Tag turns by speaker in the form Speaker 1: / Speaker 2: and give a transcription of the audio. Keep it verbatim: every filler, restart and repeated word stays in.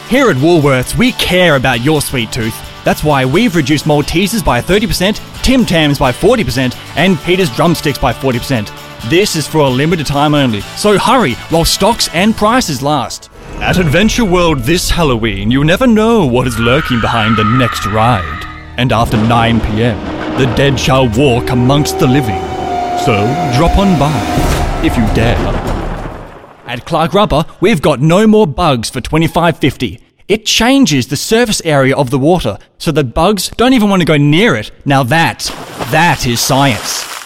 Speaker 1: Here at Woolworths, we care about your sweet tooth. That's why we've reduced Maltesers by thirty percent, Tim Tams by forty percent, and Peter's Drumsticks by forty percent. This is for a limited time only, so hurry while stocks and prices last. At Adventure World this Halloween, you never know what is lurking behind the next ride. And after nine p.m, the dead shall walk amongst the living. So drop on by, if you dare. At Clark Rubber, we've got no more bugs for twenty-five fifty. It changes the surface area of the water, so that bugs don't even want to go near it. Now that, that is science.